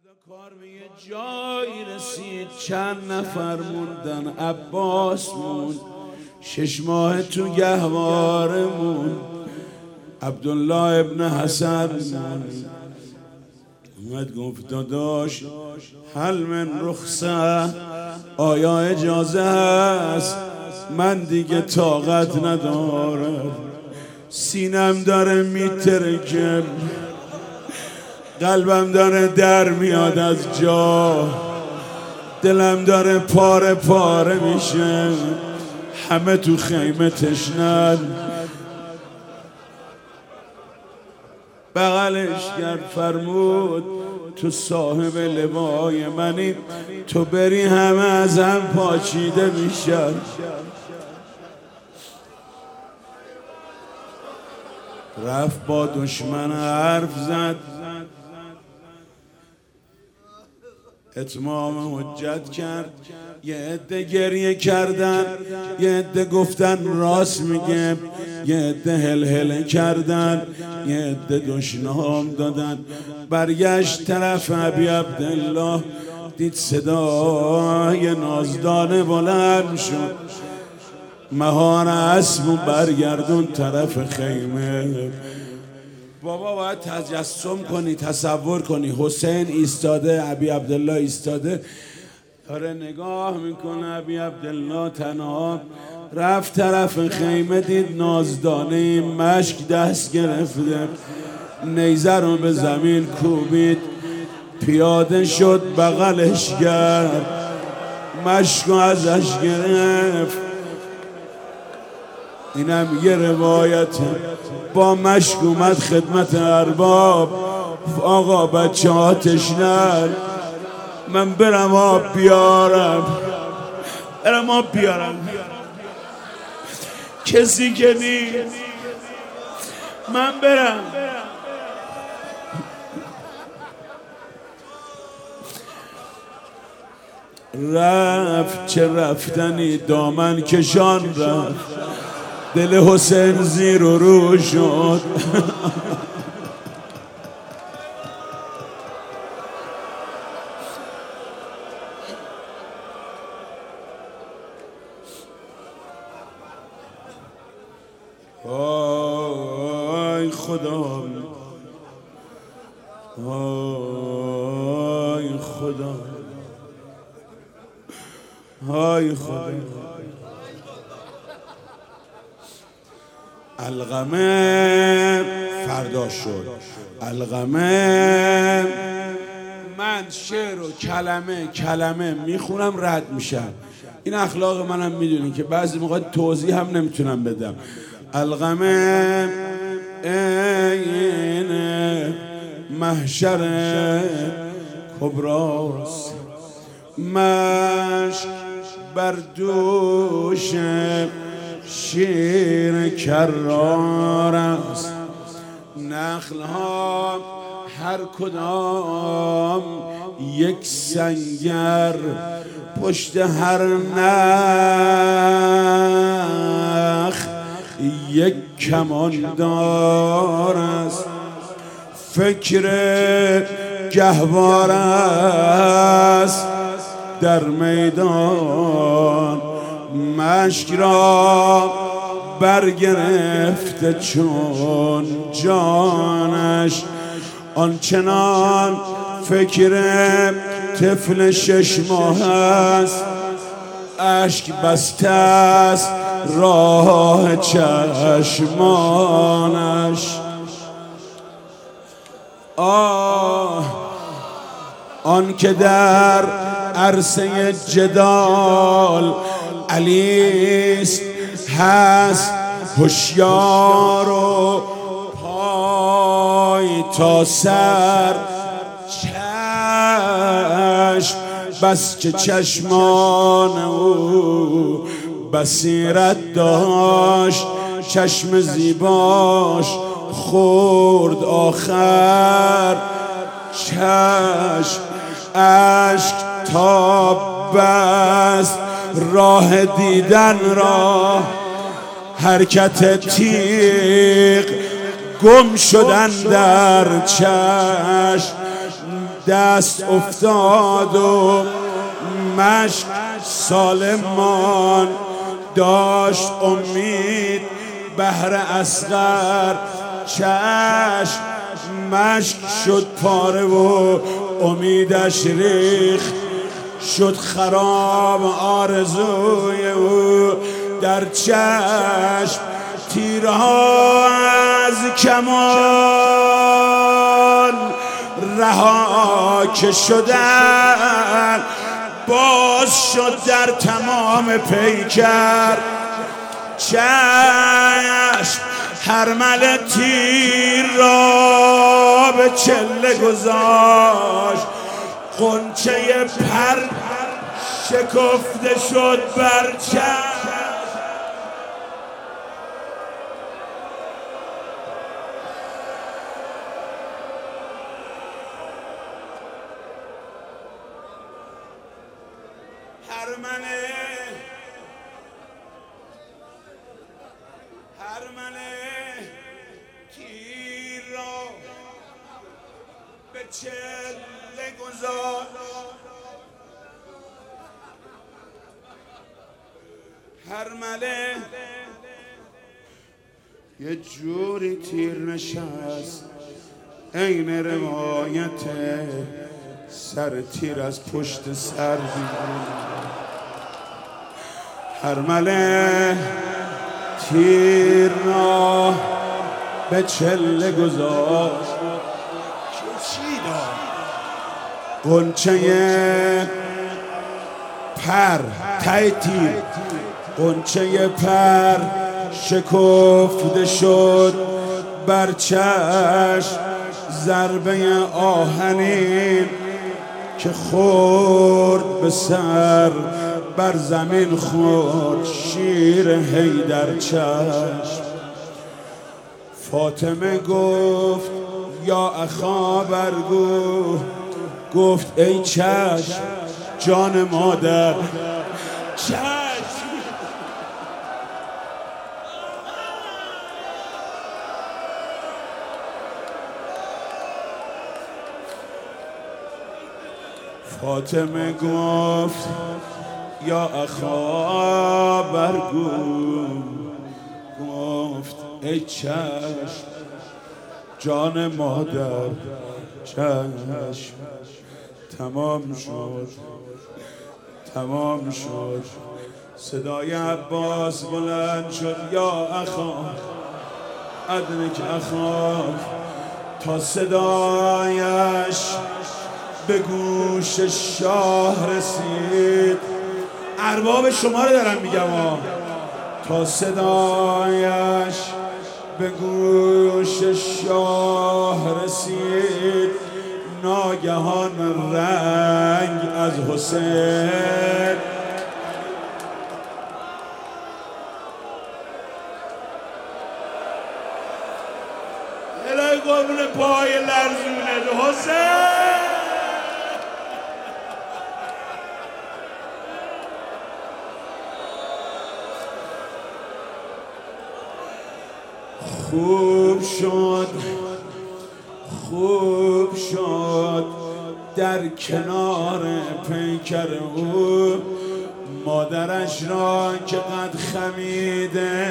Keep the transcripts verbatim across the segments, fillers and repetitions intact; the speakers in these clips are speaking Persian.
کار به یه جایی رسید، چند نفر موندن. عباس موند، شش ماه تو گهواره موند. عبدالله ابن حسن موند. اومد گفت داداش هل من رخصه، آیا اجازه هست؟ من دیگه طاقت ندارم، سینم داره میترکه، قلبم داره در میاد از جا، دلم داره پاره پاره میشه، همه تو خیمه تشنن. بغلش کرد فرمود تو صاحب لوای منی، تو بری همه از هم پاچیده میشن. رفت با دشمن حرف زد، اتمام حجت کرد. یه عده گریه کردن، یه عده گفتن راست میگه، یه عده هل هله کردن، یه عده دشنام دادن. برگشت طرف ابی عبدالله، دید صدای نازدانه بلند شد. مهار اسب و برگردون طرف خیمه. بابا باید تجسم کنی، تصور کنی حسین ایستاده، ابی عبدالله ایستاده، داره نگاه میکنه. ابی عبدالله تنها رفت طرف خیمه، دید نازدانه مشک دست گرفته، نیزه رو به زمین کوبید، پیاده شد بغلش کرد، مشک رو ازش گرفت. اینم یه روایته. با مشک اومد خدمت ارباب، آقا بچه ها تشنن، من برم آب بیارم، برم آب بیارم. کسی که نیست، من برم. رفت چه رفتنی، دامن کشان رفت، دل حسین زیر و رو شد. آی خدا، آی خدا، آی خدا. القمه فردا شد. القمه من شعر و کلمه کلمه میخونم رد میشم. این اخلاق منم میدونین که بعضی موقع توضیح هم نمیتونم بدم. القمه این محشر کبراست، مشک بر دوش شیر کرار است. نخل ها هر کدام یک سنگر، پشت هر نخل یک کماندار است. فکر گهوار است در میدان، مشک را برگرفته چون جانش. آنچنان فکر طفل شش ماه است، اشک بسته است راه چشمانش. آه آن که در عرصه جدال علیست، هست هوشیار و پای تا سر. چشم بس که چشمان او بصیرت داشت، چشم زیباش خورد آخر. چشم اشک تا بست راه دیدن را، حرکت تیغ گم شدن در چشم. دست افتاد و مشک سالمان داشت امید بهر اصغر چشم مشک شد پاره و امیدش ریخت شد خراب آرزوی او در چشم تیرها از کمان رها که شدن باز شد در تمام پیکر چشم هرمل تیر را به چله گذاشت غنچه پر شکفته شد بر چشم هرمله هرمله تیر را به چله گذاشت هرمله یه جوری تیر نشست عین روایت سر تیر از پشت سر بیرون هرمله تیر را به چله گذاشت غنچه پر ته تیر غنچه پر شکفته شد بر چشم ضربه آهنین که خورد به سر بر زمین خورد شیر حیدر چشم فاطمه گفت یا اخا برگو گفت ای چشم جان مادر چشم فاطمه گفت یا اخا برگو گفت ای چشم جان مادر چشم تمام شد تمام شد صدای عباس بلند شد یا اخا ادرک اخا تا صدایش به گوش شاه رسید ارباب شما رو دارم میگم ها تا صدایش به گوش شاه رسید ناگهان رنگ از حسین الهی قبول پای لرزونه حسین خوب شد خوب شد در کنار پیکر او مادرش را که قد خمیده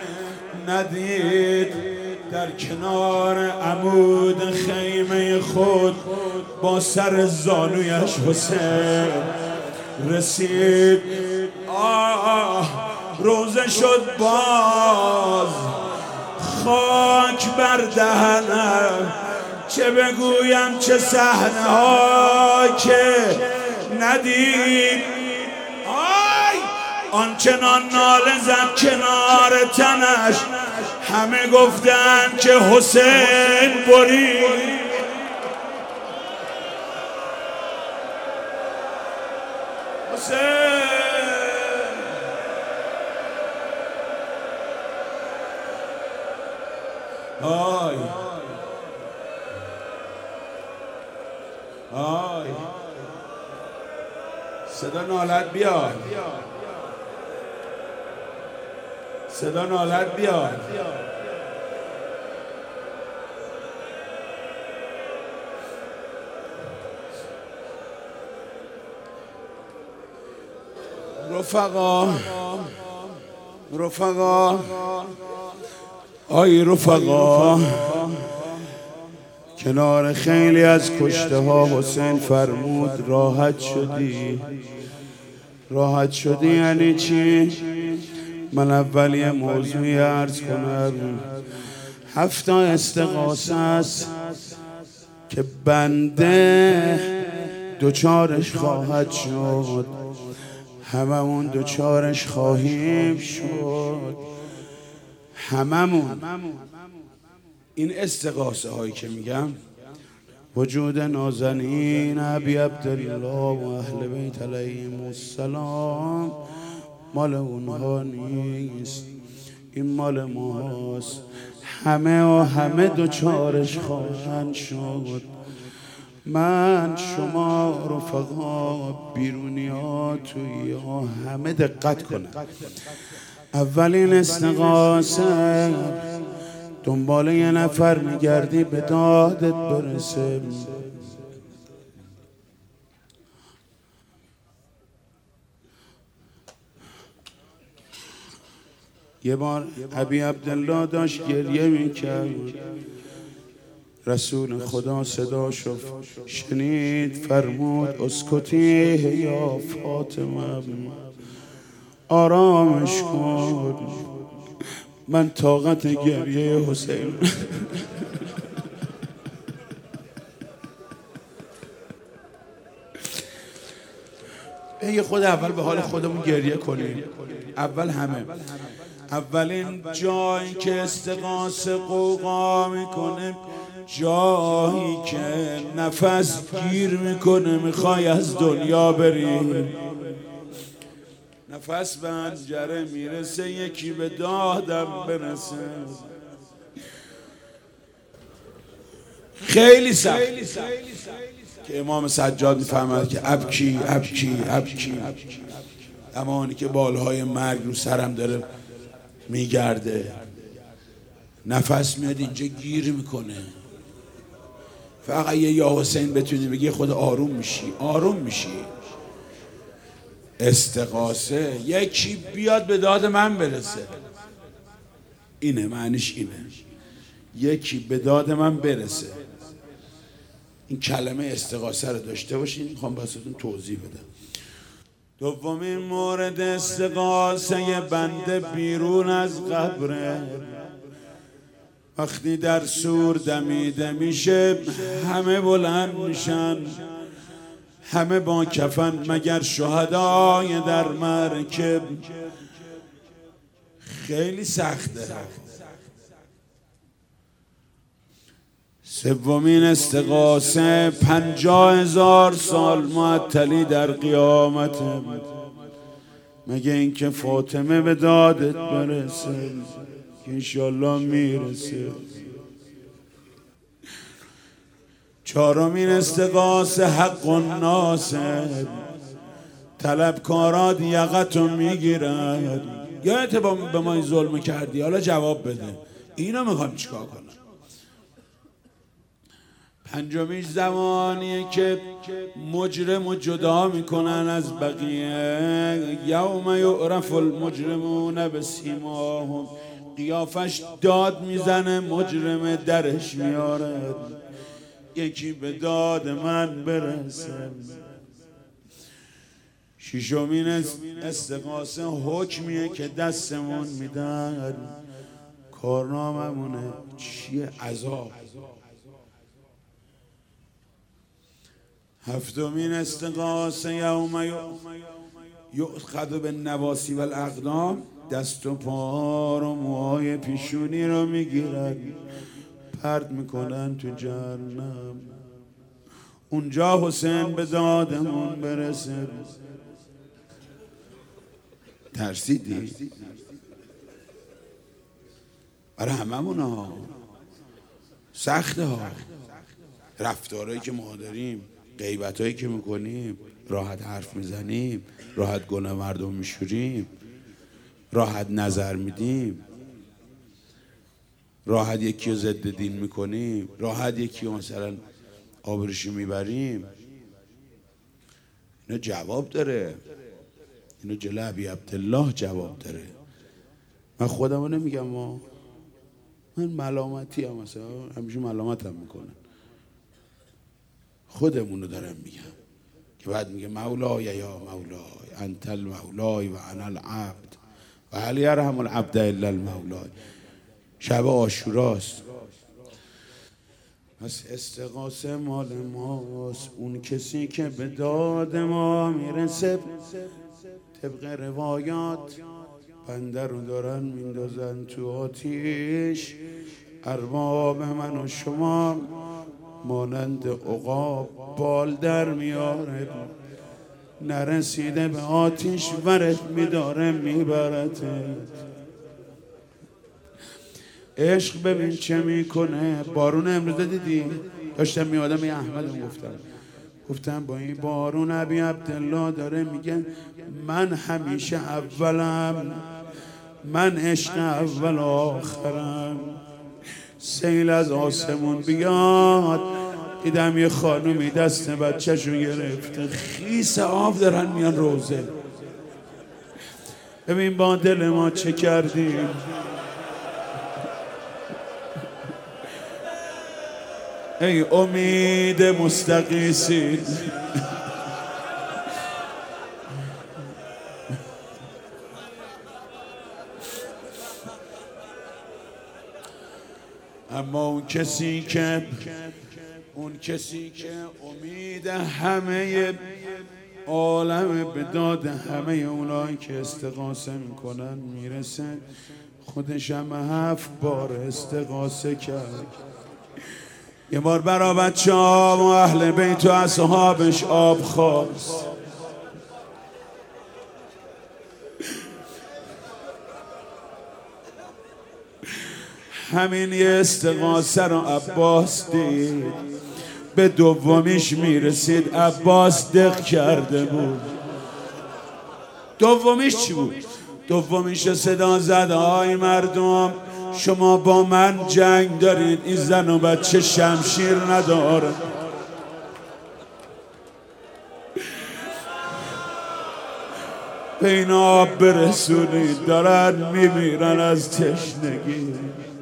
ندید در کنار عمود خیمه خود با سر زانویش حسین رسید آه روزه شد باز خاک بر دهنم چه بگویم چه صحنه ها که ندید آی آنچنان ناله زد کنار تنش همه گفتن که حسین برید حسین آی آی صدا نالت بیاد صدا نالت بیاد رفقا رفقا آی رفقا، کنار خیلی از کشته ها حسین فرمود راحت شدی. راحت شدی یعنی چی؟ من اول یه موضوعی عرض کنم. هفته استغاثه است که بنده دوچارش خواهد شد، هممون دوچارش خواهیم شد، هممون. این استغاثه هایی که میگم وجود نازنین ابی عبدالله و اهل بیت علیهم السلام مال اونها نیست، این مال ماست. همه و همه دوچارش خواهند شد. من شما رفقا بیرونی ها توی ها همه دقت کنن. اولین استغاثه دنبال یه نفر میگردی به دادت برسه. یه بار ابی عبدالله داشت گریه میکرد، رسول خدا صداشو شنید، فرمود اسکتی یا فاطمه، آرامش کن، من طاقت گریه حسین یه خود اول به حال خودمون گریه کنیم. اول همه اولین جایی که استغاثه قوقا میکنه، جایی که نفس گیر میکنه، میخوای از دنیا بری، نفس به حنجره میرسه، یکی به دادم برسه. خیلی سخت که امام سجاد میفهمد که ابکی ابکی ابکی، زمانی که بالهای مرگ رو سرم داره میگرده، نفس میاد اینجا گیر میکنه، فقط یه یا حسین بتونی بگی خود آروم میشی، آروم میشی. استغاثه یکی بیاد به داد من برسه، اینه معنیش، اینه یکی به داد من برسه. این کلمه استغاثه رو داشته باشین، میخوام براتون توضیح بدم. دومین مورد استغاثه بنده بیرون از قبره، وقتی در سور دمیده میشه همه بلند میشن، همه با کفن مگر شهدای در مرکب. خیلی سخته. سومین استغاثه پنجاه هزار سال معطلی در قیامت، مگه اینکه فاطمه به دادت برسه که انشالله میرسه. چهارمین استغاثه حق الناس، طلبکارات یقتو میگیرن، یادت به ما این ظلم کردی، حالا جواب بده، اینو میخوام چیکار کنم. پنجمیش زمانیه که مجرم جدا میکنن از بقیه، یوم یعرف المجرمون بسیماهم، قیافش داد میزنه، مجرم درش میاره، یکی به داد من برسه. ششمین استغاثه حکمیه که دستمون میدن، کارناممونه چیه؟ عذاب. هفتمین استغاثه یوم یؤخذ بالنواصی والاقدام، دست و پا و موهای پیشونی رو میگیرن، پرد میکنن تو جهنم. اونجا حسین به دادمون برسه. ترسیدی؟ برای هممون ها سخته ها، رفتارهایی که ما داریم، غیبتایی که میکنیم، راحت حرف میزنیم، راحت گناه مردم میشوریم، راحت نظر میدیم، راحت یکی رو ضد دین میکنیم، راحت یکی رو مثلا آبروشو میبریم. اینا جواب داره. اینو جلو ابی عبدالله جواب داره. من خودمو نمیگم، ما من ملامتی هم مثلا همیشه ملامت هم میکنن، خودمونو دارم میگم که بعد میگه مولای یا مولای انت المولای و انا العبد و هل یرحم العبد الا المولای. شب عاشوراست، پس استغاثه مال ماست. اون کسی که به داد ما میرسه طبق روایات بنده رو دارن میندازن تو آتیش. ارباب من و شما مانند عقاب بال در میاره، نرسیده به آتیش ورت میداره میبرت. عشق ببین چه میکنه. بارون امروز دیدی؟ داشتم میادم یه احمد گفتم گفتم با این بارون ابی عبدالله داره میگن من همیشه اولم، من عشق اول آخرم. سیل از آسمون بیاد، دیدم یه خانومی دست بچه‌شو گرفته، خیس آب دارن میان روزه. ببین با دل ما چه کردیم. ای امید مستغیثین، اما اون کسی که اون کسی که امید همه عالم به داد همه اونایی که استغاثه میکنن میرسه، خودش هم هفت بار استغاثه کرد. یه بار برا بچه ها و اهل بیت و اصحابش آب خواست. همین یه استغاثه رو عباس دید، به دومیش میرسید عباس دق کرده بود. دومیش چی بود؟ دومیش صدا زد آی مردم شما با من جنگ دارید، این زن و بچه شمشیر نداره. به این آب برسونید، دارن میمیرن از تشنگی.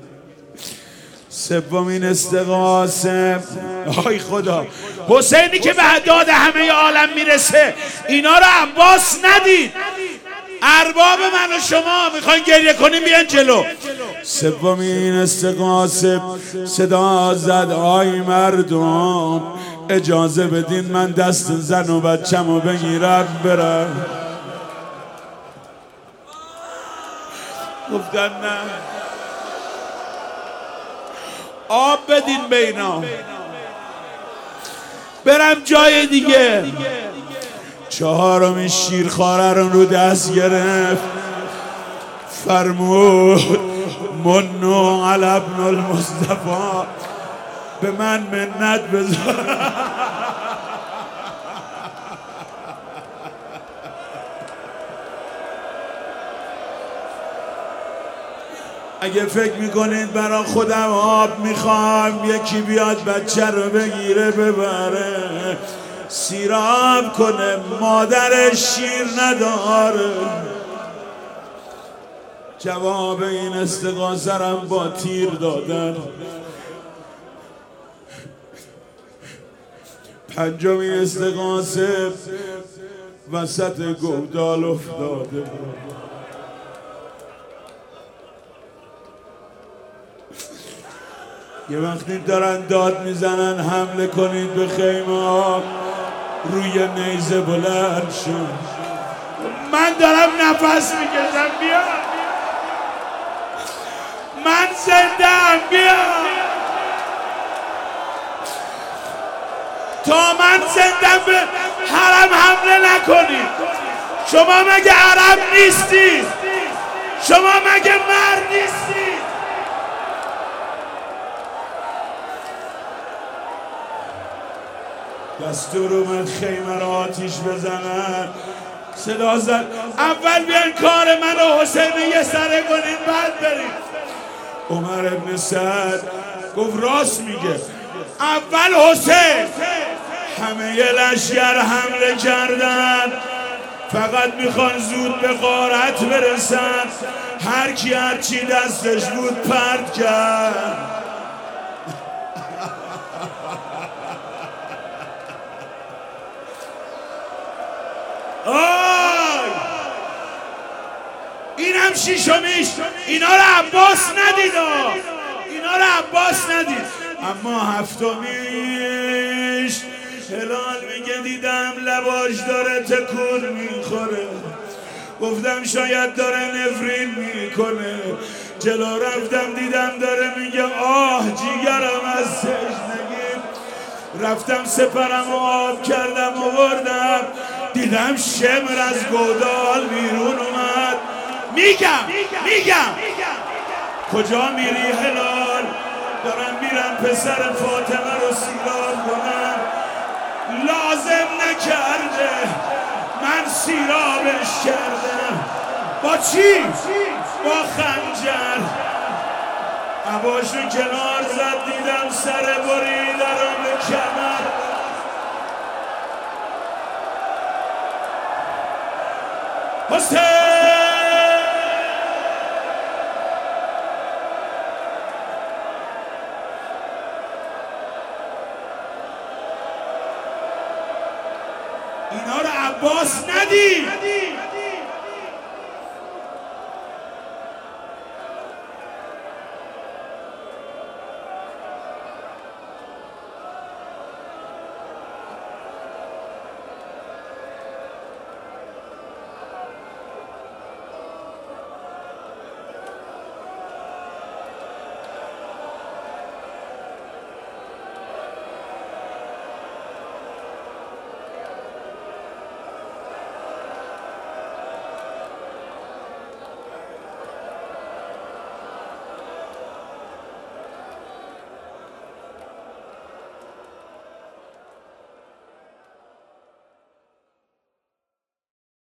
سومین استغاثه، آی خدا حسینی که به داد همه عالم میرسه، اینا رو عباس ندید. ارباب من و شما میخواین گریه کنیم بیان جلو. سومین استغاثه صدا زد آی مردم اجازه بدین من دست زن و بچه‌مو بگیرم برم. گفتن نه، آب بدین به اینا برم جای دیگه. چهارمین شیرخواره رو رو دست گرفت، فرمود منو علی ابن المصطفی، به من منت بذار. اگه فکر میکنید برا خودم آب میخوام، یکی بیاد بچه رو بگیره ببره سیراب کنه، مادرش شیر نداره. جواب این استغاثه رم با تیر دادن. پنجمین استغاثه وسط گودال افتاده. یه وقتی دارن داد میزنن حمله کنید به خیمه ها، روی نیزه بلند شد. من دارم نفس میکشم، بیا من زندم، بیا تا من زندم به حرم حمله نکنید. شما مگه عرب نیستید؟ شما مگه مرد نیستید؟ دستور اومد خیمه را آتیش بزنن. صدا زد اول بیان کار من و حسین یه سره کنین بعد برید. عمر ابن سعد گفت راست میگه، اول حسین. همه یه لشگر حمله کردن، فقط میخوان زود به غارت برسن، هر کی هر چی دستش بود پرت کرد. آی اینم شیشمیش، اینا رو عباس ندید، اینا رو عباس ندید. اما هفتمیش هلال میگه دیدم لباش داره تکون میخوره، گفتم شاید داره نفرین میکنه. جلو رفتم دیدم داره میگه آه جیگرم از تشنگی. رفتم سپرم و آب کردم و بردم، دیدم شمر از گودال بیرون اومد. میگم میگم کجا میری هلال؟ دارم میرم پسر فاطمه رو سیراب کنم. لازم نکرده من سیرابش کردم. با چی؟ با خنجر. عباشو کنار زد دیدم سر بریده رو به کمر. حسین اینا رو عباس ندید.